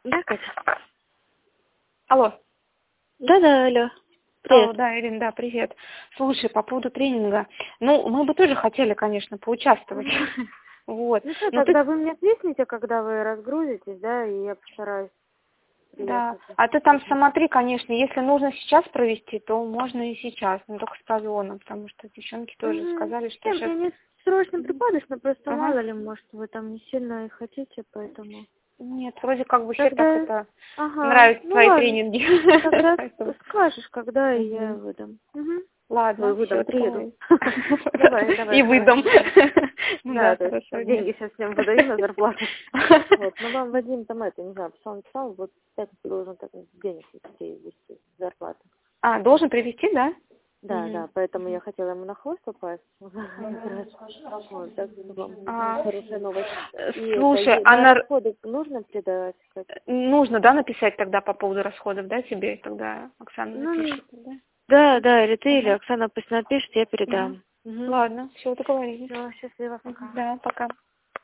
Да, Катя? Алло. Да-да, алло. Алло, Привет. да, Ирина, да, привет. Слушай, по поводу тренинга. Ну, мы бы тоже хотели, конечно, поучаствовать. Мгм. Вот. Ну что, Но ты, тогда вы мне свистните, когда вы разгрузитесь, да, и я постараюсь да. приехать. А ты там смотри, конечно, если нужно сейчас провести, то можно и сейчас, но только с павионом, потому что девчонки тоже Мгм. сказали, что Нет, сейчас... мне не срочно припадешь, но просто Ага. мало ли, может, вы там не сильно и хотите, поэтому... Нет, вроде как бы все так Тогда... это Ага, нравятся ну твои ладно. тренинги. Тогда Поэтому. скажешь, когда, и я Мгм. выдам. Угу. Ладно, все, Выдам, приеду. договорились. Давай, давай, И выдам. хорошо, давай. Ну Да, да, то есть хорошо, нет. деньги сейчас всем выдаю на зарплату. Вот, но вам Вадим там это, не знаю, писал, вот в пятницу должен так денег детей ввести, зарплату. А, должен привезти, да? Да, Мгм. да, поэтому я хотела ему на хвост попасть. Мгм. Вот, так что вам А, хорошая новость. И это, слушай, а на расходы нужно придавать? нужно, да, написать тогда по поводу расходов, да, тебе? Тогда Оксана Ну, напишет, да? да, или ты, или Ага. Оксана пусть напишет, я Мгм. передам. Угу. Ладно, все, договорились. Все, счастливо, пока. Мгм. Да, пока.